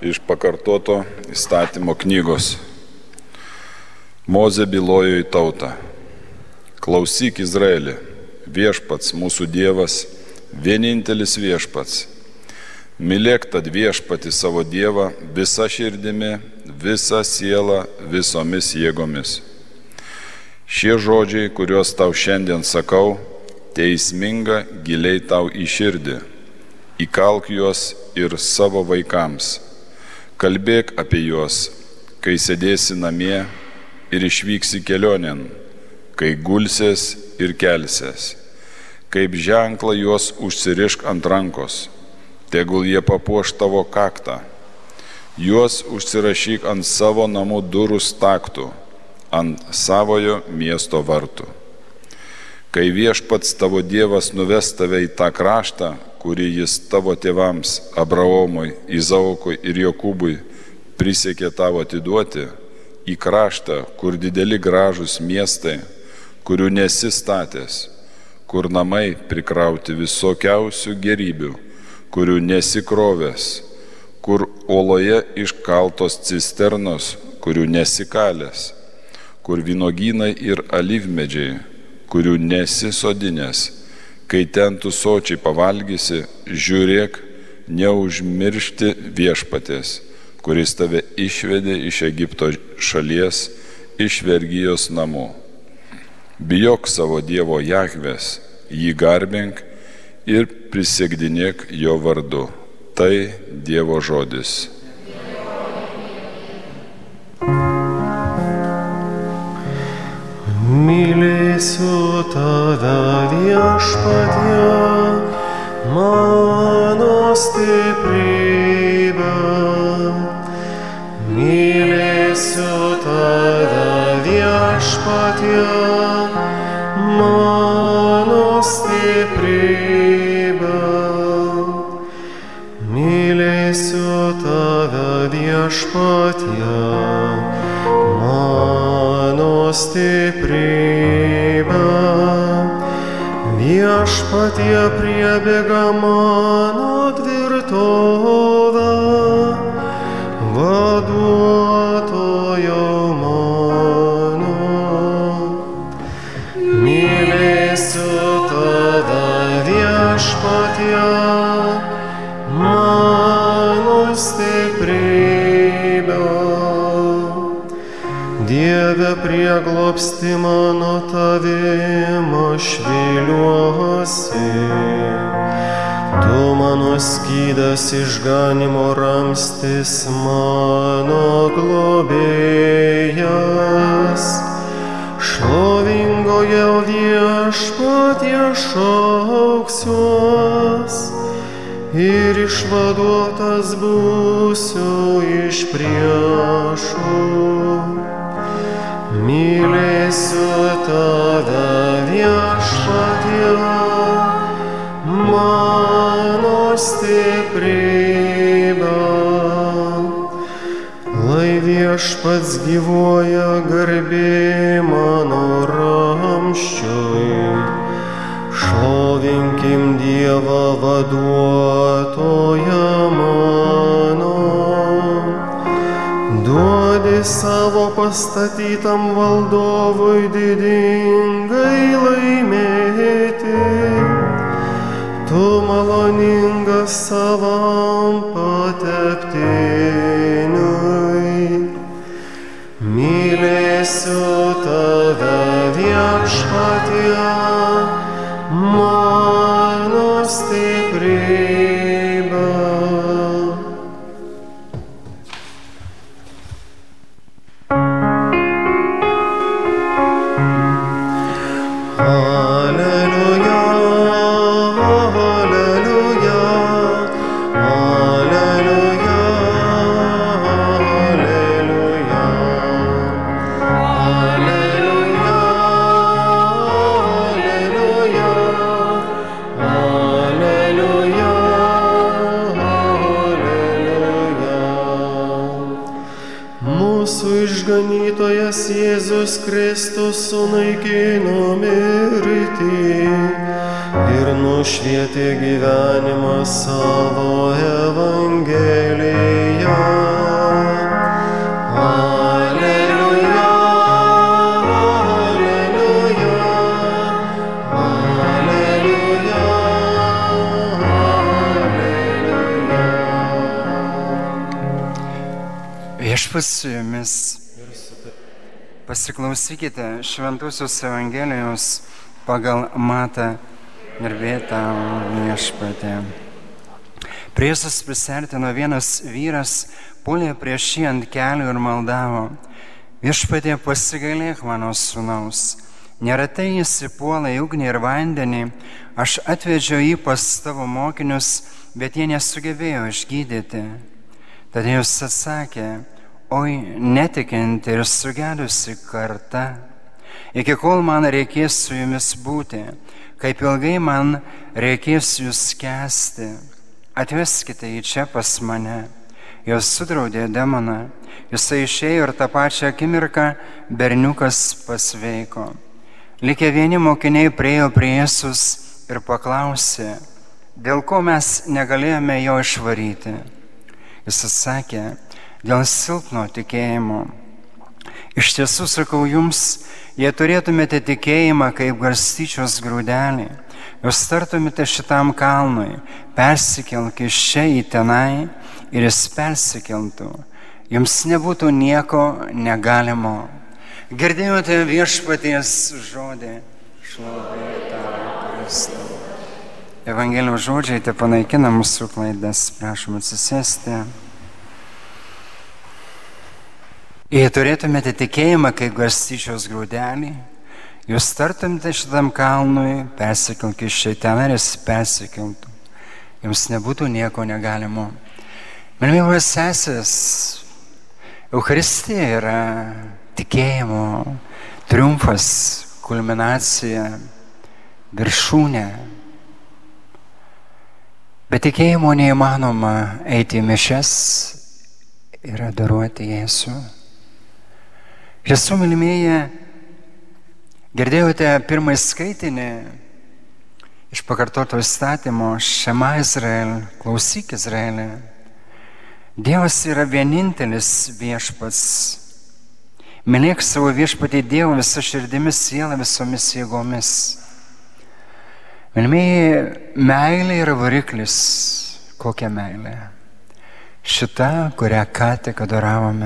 Iš pakartoto įstatymo knygos. Mozė bylojo į tautą. Klausyk, Izraeli, viešpats mūsų Dievas, vienintelis viešpats. Mylėk tad viešpatį savo Dievą visa širdimi, visa siela, visomis jėgomis. Šie žodžiai, kuriuos tau šiandien sakau, teisminga giliai tau į širdį. Įkalk juos ir savo vaikams. Kalbėk apie juos, kai sėdėsi namie ir išvyksi kelionėn, kai gulsies ir kelsies. Kaip ženklą juos užsirišk ant rankos, tegul jie papuoš tavo kaktą. Juos užsirašyk ant savo namų durų staktų, ant savojo miesto vartų. Kai viešpats tavo Dievas nuves tave į tą kraštą, kurį jis tavo tėvams Abraomui, Izaokui ir Jokūbui prisiekė tavo atiduoti, į kraštą, kur dideli gražūs miestai, kurių nesi statęs, kur namai prikrauti visokiausių gerybių, kurių nesi krovęs, kur uoloje iškaltos cisternos, kurių nesi kalęs, kur vynogynai ir alyvmedžiai, kurių nesi sodinęs. Kai ten tu sočiai pavalgysi, žiūrėk, neužmiršti viešpaties, kuris tave išvedė iš Egipto šalies, iš vergijos namų. Bijok savo Dievo Jahvės, jį garbink ir prisiekdinėk jo vardu. Tai Dievo žodis. Mylėsiu tave viešpatie, mano stiprybė. Mylėsiu tave viešpatie, mano stiprybė. Mylėsiu tave viešpatie, mano stiprybė. Viešpatie priebėga mano tvirtovė, vaduotojo mano. Mylėsiu tave viešpatie, mano stiprybė. Dieve prieglobsti mano tavim aš viliuosi, tu mano skydas išganymo ramstis, mano globėjas. Šlovingoje viešpatie šauksiuos ir išvaduotas būsiu iš priešų. Mylėsiu tave viešpatie, mano stiprybė. Lai viešpats gyvuoja, garbė mano ramsčiui. Šlovinkim Dievą vaduotoją mano. Duodi savo pastatytam valdovui didingai laimėti, tu maloningas savam pateptiniui. Mylėsiu tave viešpatie, mano stiprybė. Išganytojas Jėzus Kristus sunaikino mirtį ir nušvietė gyvenimą savo Evangeliją. Viešpats su jumis. Pasiklausykite Šventosios Evangelijos pagal Matą. Garbė tau, Viešpatie. Prie Jėzus prisertino vienas vyras, puolė prieš jį ant kelių ir maldavo: Viešpatie, pasigailėk mano sūnaus. Neretai jis įpuola į ugnį ir vandenį. Aš atvedžiau jį pas tavo mokinius, bet jie nesugebėjo išgydyti. Tada Jis atsakė: Oi, netikinti ir sugedusi karta, iki kol man reikės su jumis būti, kaip ilgai man reikės jūs kęsti, atveskite jį čia pas mane. Jos sudraudė demoną, jisai išėjo ir tą pačią akimirką berniukas pasveiko. Likę vieni mokiniai priėjo prie Jėzus ir paklausė: dėl ko mes negalėjome jo išvaryti? Jis atsakė: dėl silpno tikėjimo. Iš tiesų sakau jums, jei turėtumėte tikėjimą kaip garstyčios grūdelį, jūs tartumėte šitam kalnui: persikelk iš čia į tenai, ir jis persikeltų. Jums nebūtų nieko negalimo. Girdėjote Viešpaties žodį. Šlovė tau, Kristau. Evangelijos žodžiai te panaikina mūsų klaidas. Prašom atsisėsti. Jei turėtumėte tikėjimą kaip garstyčios grūdelį, jūs tartumėte šitam kalnui: persikelk iš čia ten, ir jis persikeltų. Jums nebūtų nieko negalimo. Mylimos sesės, Eucharistija yra tikėjimo triumfas, kulminacija, viršūnė. Be tikėjimo neįmanoma eiti į mišias ir adoruoti Jėzų. Iš tiesų, mylimieji, girdėjote pirmąjį skaitinį iš pakartoto įstatymo: Šema Izrael, klausyk Izraelį. Dievas yra vienintelis viešpats. Mylėk savo viešpatį Dievą visą širdimi, sielą, visomis jėgomis. Mylimieji, meilė yra variklis. Kokia meilė? Šita, kurią ką tik adoravome.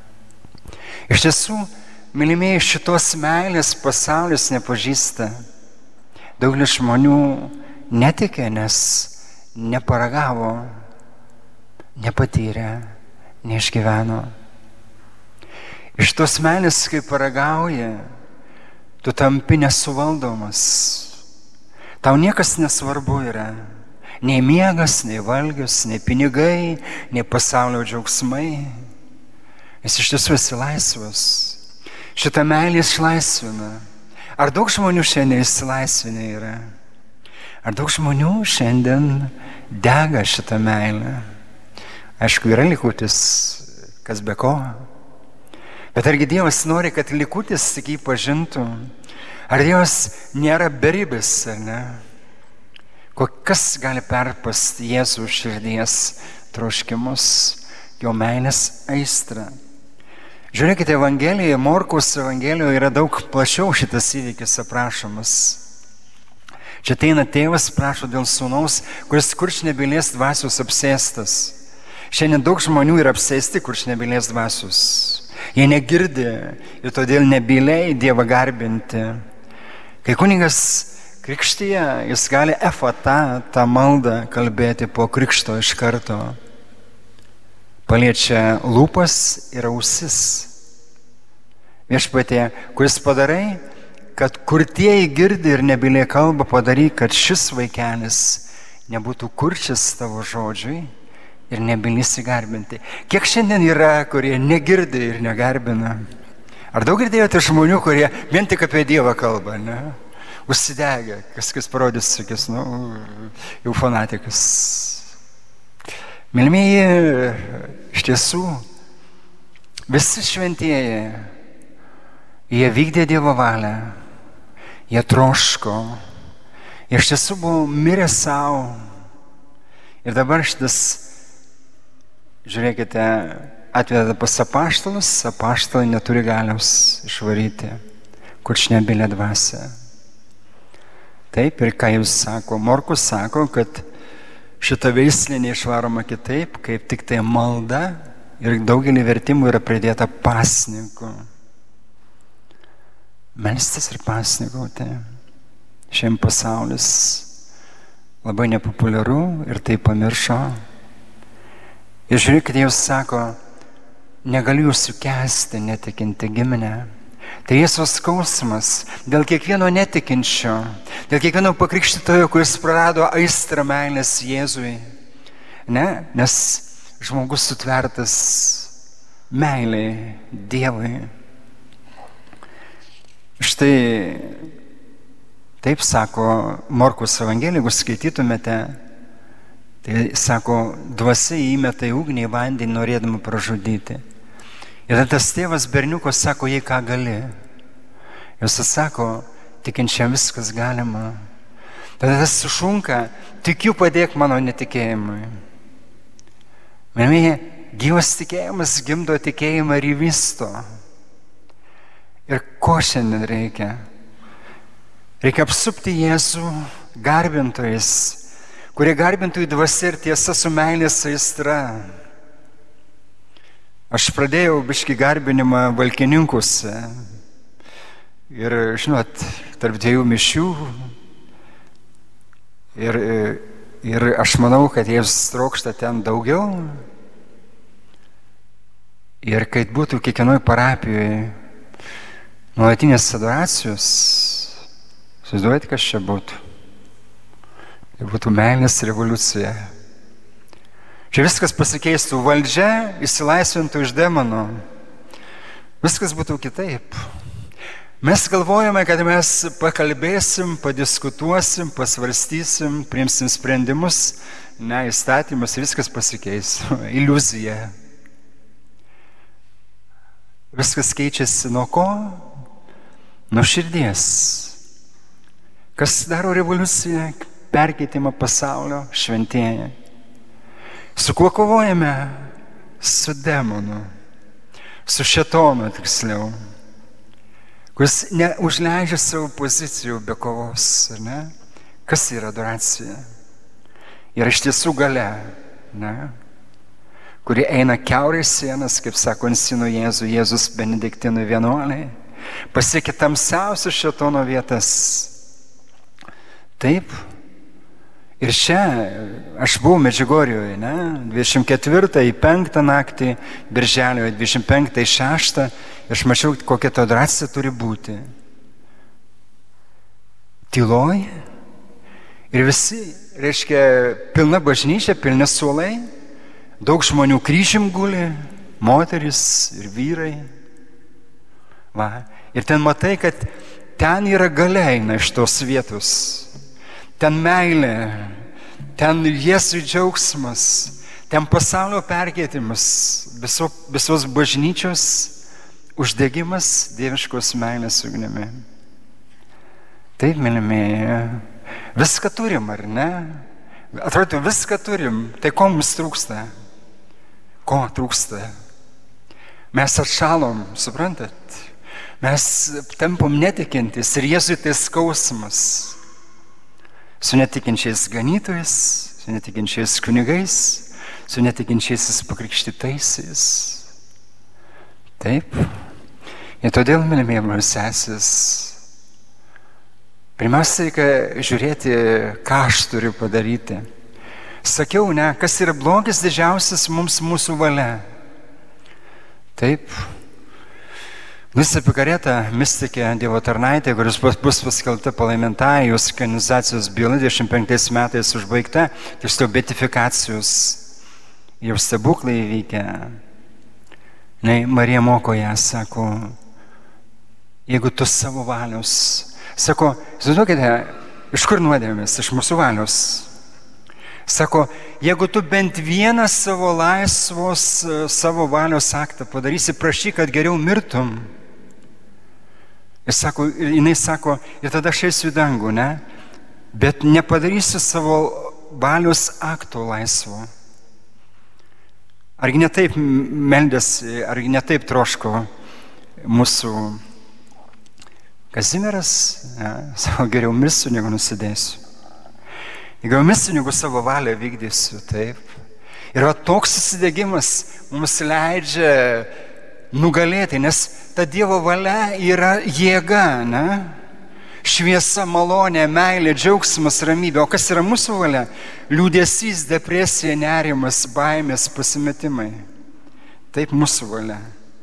Iš tiesų, mylimieji, šitos meilės pasaulis nepažįsta. Daugelis žmonių netikė, nes neparagavo, nepatyrė, neišgyveno. Iš tos meilės, kai paragauji, tu tampi nesuvaldomas. Tau niekas nesvarbu yra. Nei miegas, nei valgius, nei pinigai, nei pasaulio džiaugsmai. Jis iš tiesų esi laisvas. Šitą meilę išlaisvina. Ar daug žmonių šiandien išsilaisvinę yra? Ar daug žmonių šiandien dega šitą meilę? Aišku, yra likutis, kas be ko. Bet argi Dievas nori, kad likutis tik jį pažintų? Ar Dievas nėra beribis, ar ne? Kas gali perpasti Jėzų širdies troškimus, jo meilės aistrą? Žiūrėkite, Evangelijoje, Morkaus Evangelijoje yra daug plačiau šitas įvykis aprašomas. Čia ateina tėvas, prašo dėl sūnaus, kuris kurčnebylės dvasios apsėstas. Šiandien daug žmonių yra apsėsti kurčnebylės dvasios. Jie negirdi ir todėl nebyliai Dievą garbinti. Kai kunigas krikštyje, jis gali efata, tą maldą kalbėti po krikšto iš karto. Paliečia lūpas ir ausis. Viešpatie, kuris padarai, kad kurtieji girdi ir nebyliai kalba, padaryk, kad šis vaikelis nebūtų kurčias tavo žodžiui ir nebylisi garbinti. Kiek šiandien yra, kurie negirdi ir negarbina? Ar daug girdėjote žmonių, kurie vien tik apie Dievą kalba, ne? Užsidegę, kas parodys, sakys, jau fanatikas. Mylimieji, iš tiesų, visi šventieji, jie vykdė Dievo valią, jie troško, jie iš tiesų buvo mirę savo. Ir dabar šitas, žiūrėkite, atveda pas apaštalus, apaštalai neturi galios išvaryti kurčnebylę dvasią. Taip, ir ką jūs sako? Morkus sako, kad šita veislė neišvaroma kitaip, kaip tik tai malda Ir daugelį vertimų yra pridėta pasninkų. Melstis ir pasninkauti. Šiandien pasaulis labai nepopuliaru ir tai pamiršo. Ir žiūrėkit, Dievas sako, negaliu jūsų kęsti netikinti giminę. Tai Jėzaus skausmas dėl kiekvieno netikinčio, dėl kiekvieno pakrikštytojo, kuris prarado aistrą meilės Jėzui. Ne? Nes žmogus sutvertas meiliai Dievui. Štai taip sako Morkaus Evangelija, jeigu skaitytumėte, tai sako, dvasia įmeta į ugnį, į vandenį, norėdama pražudyti. Ir tada tas tėvas berniukas sako, jei ką gali. Jis sako, tikinčiam viskas galima. Tada tas sušunka, tikiu, padėk mano netikėjimui. Mėlyje, gyvas tikėjimas gimdo tikėjimą ir įvysto. Ir ko šiandien reikia? Reikia apsupti Jėzų garbintojais, kurie garbintų į dvasią ir tiesą su meilės aistra. Aš pradėjau biškį garbinimą Valkininkuose. Ir, žinot, tarp dviejų mišių. Ir aš manau, kad Jėzus trokšta ten daugiau. Ir kad būtų kiekvienoj parapijoje nuolatinės adoracijos, įsivaizduojate, kas čia būtų? Tai būtų meilės revoliucija. Čia viskas pasikeistų, valdžia išsilaisvintų iš demonų. Viskas būtų kitaip. Mes galvojame, kad mes pakalbėsim, padiskutuosim, pasvarstysim, priimsim sprendimus, ne įstatymus, viskas pasikeis. Iliuzija. Viskas keičiasi nuo ko? Nuo širdies. Kas daro revoliuciją, perkeitimą pasaulio? Šventieji. Su kuo kovojame? Su demonu. Su šėtonu, tiksliau. Kuris neužleidžia savo pozicijų be kovos, ar ne? Kas yra adoracija? Yra iš tiesų galia, ne? Kuri eina kiaurai sienas, kaip sako Ensino Jėzus Benediktinui vienuoliai, pasiekia tamsiausias šėtono vietas. Taip. Ir čia aš buvau Medžiugorjoje, ne? 24.5 naktį, birželio 25.6, aš mačiau, kokia ta adoracija turi būti. Tyloj. Ir visi, reiškia, pilna bažnyčia, pilni suolai, daug žmonių kryžium guli, moteris ir vyrai. Va. Ir ten matai, kad ten yra galia eina iš tos vietos. Ten meilė, ten Jėzui džiaugsmas, ten pasaulio perkeitimas, visos bažnyčios uždegimas dieviškos meilės ugnimi. Taip, mylimieji, viską turim, ar ne? Atrodo, viską turim, tai ko mums trūksta? Ko trūksta? Mes atšalom, suprantat? Mes tampam netikintis ir Jėzui tai skausmas. Su netikinčiais ganytojais, su netikinčiais kunigais, su netikinčiais pakrikštytaisiais. Taip. Ir todėl, mylimieji broliai ir seserys, pirmiausia, reikia žiūrėti, ką aš turiu padaryti. Sakiau, ne, kas yra blogis didžiausias mums mūsų valia. Taip. Luisa Pikareta, mistikė, Dievo tarnaitė, kuris bus paskelbta palaimintai, jos kanonizacijos byla 25 metais užbaigta, tiksliau beatifikacijos, jau stebuklai įvykę. Marija moko ją, sako, jeigu tu savo valios, sako, žinokite, iš kur nuodėmės, iš mūsų valios. Sako, jeigu tu bent vieną savo laisvos, savo valios aktą padarysi, prašyk, kad geriau mirtum. Jinai sako, ir tada aš eisiu į dangų, ne? Bet nepadarysiu savo valios akto laisvo. Argi ne taip meldėsi, argi ne taip troško mūsų Kazimieras, ne? Sako, geriau mirsiu, negu nusidėsiu. Jeigu mirsiu, negu savo valią vykdysiu, taip. Ir toks susidegimas mums leidžia nugalėti, nes ta Dievo valia yra jėga, ne? Šviesa, malonė, meilė, džiaugsmas, ramybė. O kas yra mūsų valia? Liūdesys, depresija, nerimas, baimės, pasimetimai. Taip mūsų valia.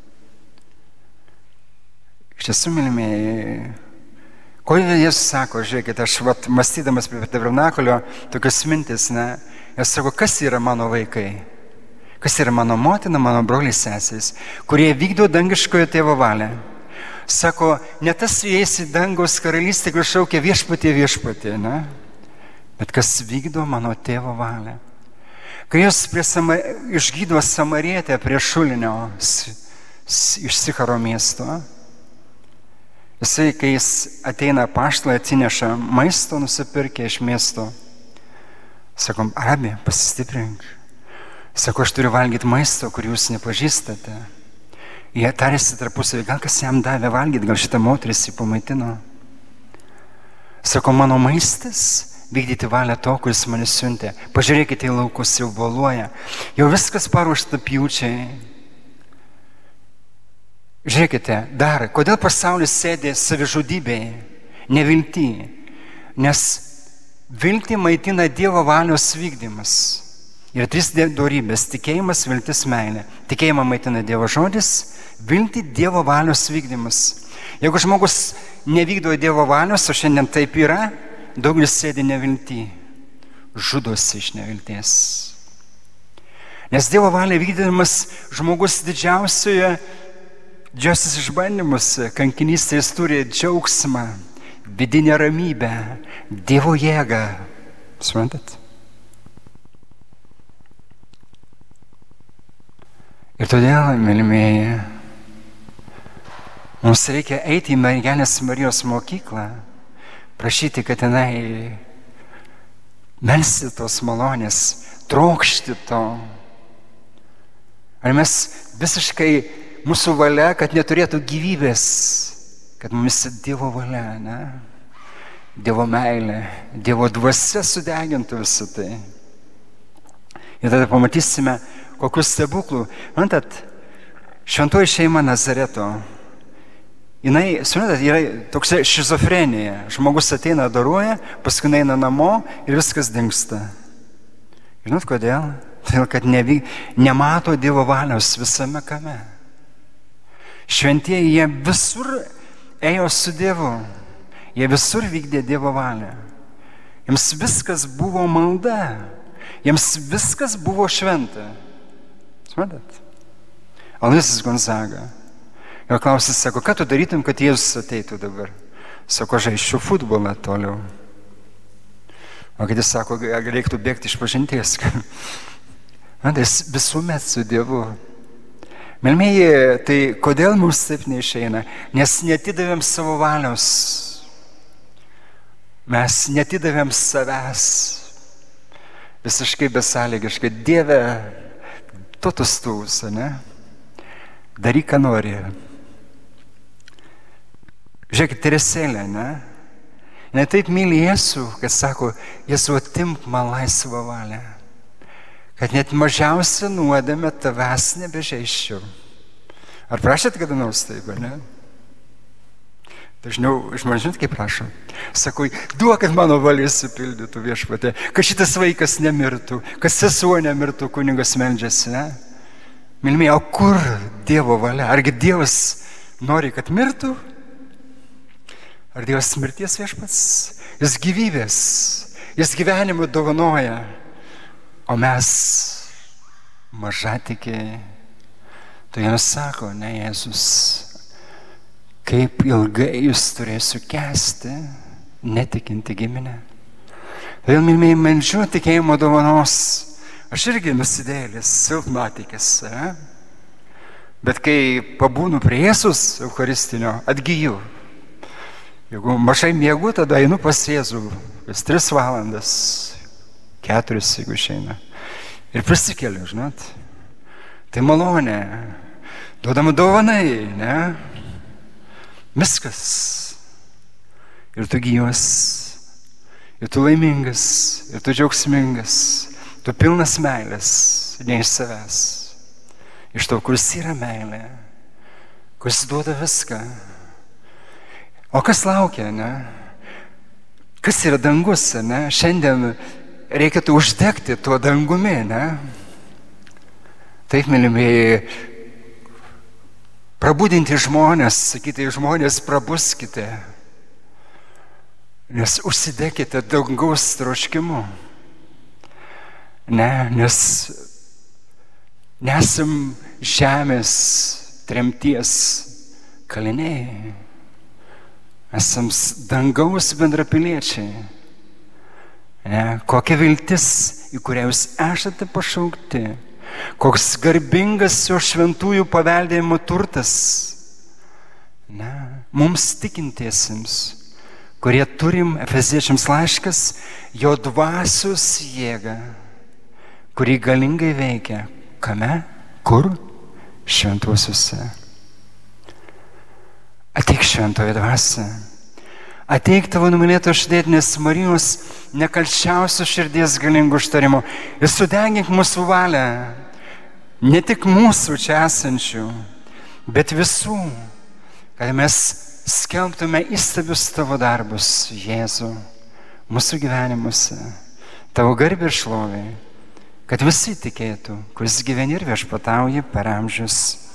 Iš tiesų, mylimieji, kodėl Jėzus sako, žiūrėkite, aš mąstydamas prie tabernakulio, tokios mintis, ne? Jis sako, kas yra mano vaikai? Kas yra mano motina, mano broliai seserys, kurie vykdo dangiškojo tėvo valią? Sako, ne tas įeis į dangaus karalystę, kur šaukia viešpatie, viešpatie, ne? Bet kas vykdo mano tėvo valią. Kai jis išgydo Samarietę prie šulinio iš Sicharo miesto, jisai, kai jis ateina apaštalai, atsineša maisto nusipirkę iš miesto, sako, Rabi, pasistiprink. Sako, aš turiu valgyti maisto, kur jūs nepažįstate. Jie tarėsi tarpusavį, gal kas jam davė valgyti, gal šitą moteris jį pamaitino. Sako, mano maistas vykdyti valią to, kuris mane siuntė. Pažiūrėkite į laukus, jau boluoja. Jau viskas paruošta pjūčiai. Žiūrėkite, dar, kodėl pasaulis sėdė savižudybėje, nevilty? Nes viltį maitina Dievo valios vykdymas. Yra 3 dorybės – tikėjimas, viltis, meilė. Tikėjimą maitina Dievo žodis, viltį Dievo valios vykdymas. Jeigu žmogus nevykdo Dievo valios, o šiandien taip yra, daugelis sėdi nevilty, žudosi iš nevilties. Nes Dievo valia vykdydamas žmogus didžiausias išbandymuose, kankinystės turi džiaugsmą, vidinę ramybę, Dievo jėgą. Suprantat? Ir todėl, mylimieji, mums reikia eiti į Mergelės Marijos mokyklą, prašyti, kad jinai melsti tos malonės, trokšti to. Ar mes visiškai mūsų valia, kad neturėtų gyvybės, kad mums Dievo valia, ne? Dievo meilė, Dievo dvasia sudegintų visą tai. Ir tada pamatysime, kokius stebuklų. Mantat, šventoji šeima Nazareto, jinai, suprantat, yra toks šizofrenija. Žmogus ateina, adoruoja, paskui eina namo ir viskas dingsta. Žinot kodėl? Todėl, kad nemato Dievo valios visame kame. Šventieji, jie visur ėjo su Dievu. Jie visur vykdė Dievo valią. Jiems viskas buvo malda. Jiems viskas buvo šventa. Suprantat? Aloyzas Gonzaga. Jo klausė, sako, ką tu darytum, kad Jėzus ateitų dabar? Sako, žaisčiau futbolą toliau. O kad jis sako, reiktų bėgti iš pažinties. Man, jis visuomet su Dievu. Mylimieji, tai kodėl mums taip neišeina? Nes netidavėm savo valios. Mes netidavėm savęs. Visiškai besąlygiškai. Dieve, tu stūs, ne? Daryk, ką nori. Žiūrėkit, Teresėlė, ne? Ne taip myli Jėzų, kad sako, Jėzų, atimk man laisvą valią, kad net mažiausia nuodėmė tavęs nebežeisčiau. Ar prašėt kada nors taip, ne? Dažniau žmonės, žinot, kaip prašo? Sako, duok, kad mano valia išsipildytų, viešpatie, kad šitas vaikas nemirtų, kad sesuo nemirtų, kunigas meldžiasi, ne? Mylimieji, o kur Dievo valia? Argi Dievas nori, kad mirtų? Ar Dievas mirties viešpats? Jis gyvybės, jis gyvenimą dovanoja, o mes mažatikiai. Tai jiems sako, ne Jėzus, kaip ilgai jūs turėsiu kęsti, netikinti giminę. Todėl, mylimieji, meldžiu tikėjimo dovanos. Aš irgi nusidėjėlis, silpnatikis, bet kai pabūnu prie Jėzus Eucharistinio, atgyju. Jeigu mažai miegu, tada einu pas Jėzų, vis 3 valandas, 4, jeigu išeina. Ir prisikeliu, žinot. Tai malonė, duodama dovanai, ne? Viskas. Ir tu gyvas, ir tu laimingas, ir tu džiaugsmingas. tu pilnas meilės, ne iš savęs. Iš to, kuris yra meilė, kuris duoda viską. O kas laukia, ne? Kas yra dangus, ne? Šiandien reikėtų uždegti tuo dangumi, ne? Taip, mylimieji, prabudinti žmonės, sakyti žmonės, prabuskite, nes užsidekite dangaus troškimu. Ne, nes nesam žemės tremties kaliniai. Esam dangaus bendrapiliečiai. Ne, kokia viltis, į kurią jūs esate pašaukti. Koks garbingas jo šventųjų paveldėjimo turtas. Ne, mums tikintiesiems, kurie turim, Efeziečiams laiškas, jo dvasios jėgą, kuri galingai veikia. Kame? Kur? Šventuosiuose. Ateik šventoji dvasia. Ateik tavo numylėto šdėtinės Marijos nekalčiausio širdies galingų užtarimo ir sudegink mūsų valią, ne tik mūsų čia esančių, bet visų, kad mes skelbtume įstabius tavo darbus, Jėzų, mūsų gyvenimuose, tavo garbę ir šlovę, kad visi tikėtų, kuris gyveni ir viešpatauji per amžius.